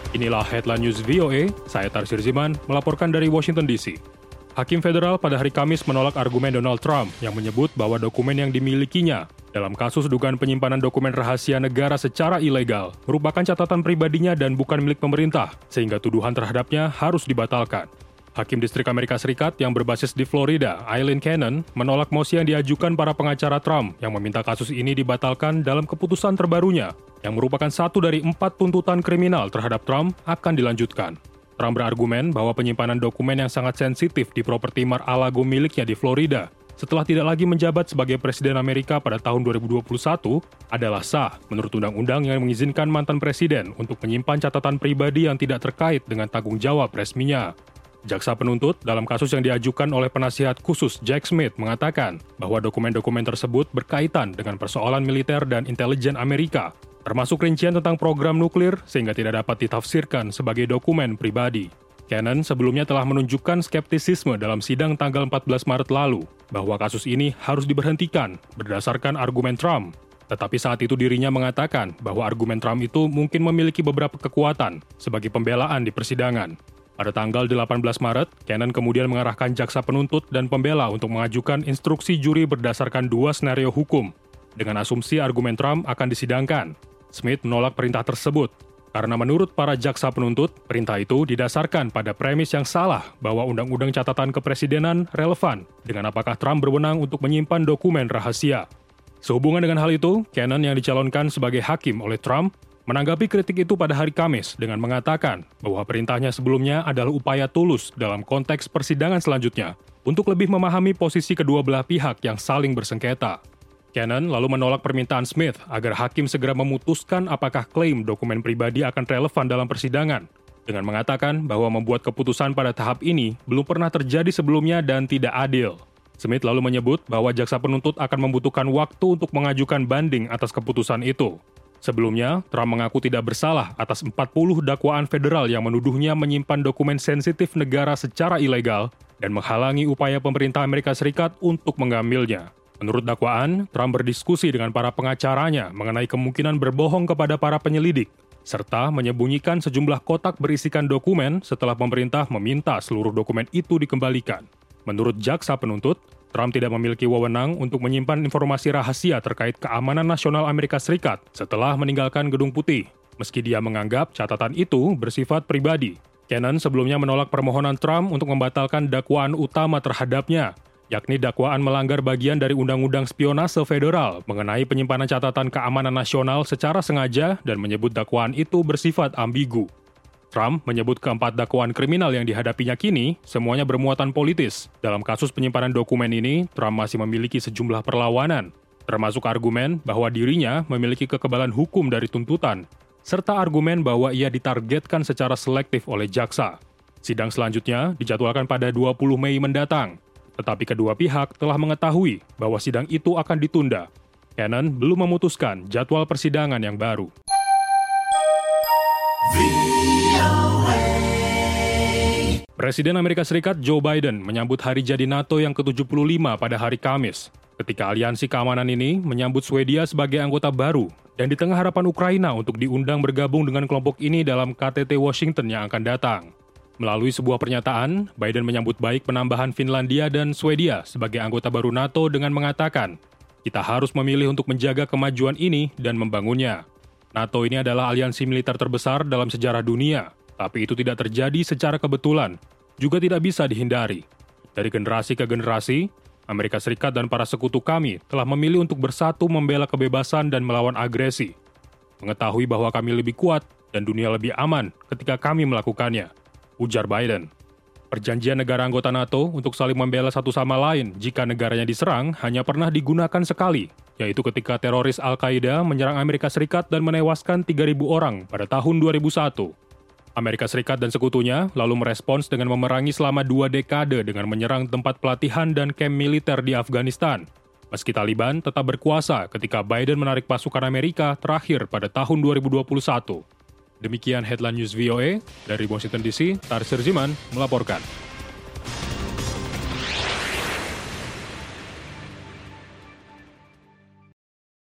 Inilah Headline News VOA, saya Tarsir Ziman melaporkan dari Washington DC. Hakim federal pada hari Kamis menolak argumen Donald Trump yang menyebut bahwa dokumen yang dimilikinya dalam kasus dugaan penyimpanan dokumen rahasia negara secara ilegal merupakan catatan pribadinya dan bukan milik pemerintah, sehingga tuduhan terhadapnya harus dibatalkan. Hakim Distrik Amerika Serikat yang berbasis di Florida, Aileen Cannon, menolak mosi yang diajukan para pengacara Trump yang meminta kasus ini dibatalkan dalam keputusan terbarunya, yang merupakan satu dari 4 tuntutan kriminal terhadap Trump akan dilanjutkan. Trump berargumen bahwa penyimpanan dokumen yang sangat sensitif di properti Mar-a-Lago miliknya di Florida setelah tidak lagi menjabat sebagai Presiden Amerika pada tahun 2021 adalah sah menurut undang-undang yang mengizinkan mantan presiden untuk menyimpan catatan pribadi yang tidak terkait dengan tanggung jawab resminya. Jaksa penuntut dalam kasus yang diajukan oleh penasihat khusus Jack Smith mengatakan bahwa dokumen-dokumen tersebut berkaitan dengan persoalan militer dan intelijen Amerika, termasuk rincian tentang program nuklir sehingga tidak dapat ditafsirkan sebagai dokumen pribadi. Cannon sebelumnya telah menunjukkan skeptisisme dalam sidang tanggal 14 Maret lalu bahwa kasus ini harus diberhentikan berdasarkan argumen Trump. Tetapi saat itu dirinya mengatakan bahwa argumen Trump itu mungkin memiliki beberapa kekuatan sebagai pembelaan di persidangan. Pada tanggal 18 Maret, Cannon kemudian mengarahkan jaksa penuntut dan pembela untuk mengajukan instruksi juri berdasarkan 2 skenario hukum, dengan asumsi argumen Trump akan disidangkan. Smith menolak perintah tersebut, karena menurut para jaksa penuntut, perintah itu didasarkan pada premis yang salah bahwa Undang-Undang Catatan Kepresidenan relevan dengan apakah Trump berwenang untuk menyimpan dokumen rahasia. Sehubungan dengan hal itu, Cannon yang dicalonkan sebagai hakim oleh Trump, menanggapi kritik itu pada hari Kamis dengan mengatakan bahwa perintahnya sebelumnya adalah upaya tulus dalam konteks persidangan selanjutnya untuk lebih memahami posisi kedua belah pihak yang saling bersengketa. Cannon lalu menolak permintaan Smith agar hakim segera memutuskan apakah klaim dokumen pribadi akan relevan dalam persidangan, dengan mengatakan bahwa membuat keputusan pada tahap ini belum pernah terjadi sebelumnya dan tidak adil. Smith lalu menyebut bahwa jaksa penuntut akan membutuhkan waktu untuk mengajukan banding atas keputusan itu. Sebelumnya, Trump mengaku tidak bersalah atas 40 dakwaan federal yang menuduhnya menyimpan dokumen sensitif negara secara ilegal dan menghalangi upaya pemerintah Amerika Serikat untuk mengambilnya. Menurut dakwaan, Trump berdiskusi dengan para pengacaranya mengenai kemungkinan berbohong kepada para penyelidik, serta menyembunyikan sejumlah kotak berisikan dokumen setelah pemerintah meminta seluruh dokumen itu dikembalikan. Menurut jaksa penuntut, Trump tidak memiliki wewenang untuk menyimpan informasi rahasia terkait keamanan nasional Amerika Serikat setelah meninggalkan Gedung Putih, meski dia menganggap catatan itu bersifat pribadi. Cannon sebelumnya menolak permohonan Trump untuk membatalkan dakwaan utama terhadapnya, yakni dakwaan melanggar bagian dari Undang-Undang Spionase Federal mengenai penyimpanan catatan keamanan nasional secara sengaja dan menyebut dakwaan itu bersifat ambigu. Trump menyebut keempat dakwaan kriminal yang dihadapinya kini semuanya bermuatan politis. Dalam kasus penyimpanan dokumen ini, Trump masih memiliki sejumlah perlawanan, termasuk argumen bahwa dirinya memiliki kekebalan hukum dari tuntutan, serta argumen bahwa ia ditargetkan secara selektif oleh jaksa. Sidang selanjutnya dijadwalkan pada 20 Mei mendatang, tetapi kedua pihak telah mengetahui bahwa sidang itu akan ditunda. Cannon belum memutuskan jadwal persidangan yang baru. Presiden Amerika Serikat Joe Biden menyambut hari jadi NATO yang ke-75 pada hari Kamis, ketika aliansi keamanan ini menyambut Swedia sebagai anggota baru dan di tengah harapan Ukraina untuk diundang bergabung dengan kelompok ini dalam KTT Washington yang akan datang. Melalui sebuah pernyataan, Biden menyambut baik penambahan Finlandia dan Swedia sebagai anggota baru NATO dengan mengatakan, "Kita harus memilih untuk menjaga kemajuan ini dan membangunnya." NATO ini adalah aliansi militer terbesar dalam sejarah dunia, tapi itu tidak terjadi secara kebetulan, juga tidak bisa dihindari. Dari generasi ke generasi, Amerika Serikat dan para sekutu kami telah memilih untuk bersatu membela kebebasan dan melawan agresi. Mengetahui bahwa kami lebih kuat dan dunia lebih aman ketika kami melakukannya, ujar Biden. Perjanjian negara anggota NATO untuk saling membela satu sama lain jika negaranya diserang hanya pernah digunakan sekali, yaitu ketika teroris Al-Qaeda menyerang Amerika Serikat dan menewaskan 3.000 orang pada tahun 2001. Amerika Serikat dan sekutunya lalu merespons dengan memerangi selama 2 dekade dengan menyerang tempat pelatihan dan kamp militer di Afghanistan, meski Taliban tetap berkuasa ketika Biden menarik pasukan Amerika terakhir pada tahun 2021. Demikian Headline News VOA, dari Washington DC, Tarsir Ziman melaporkan.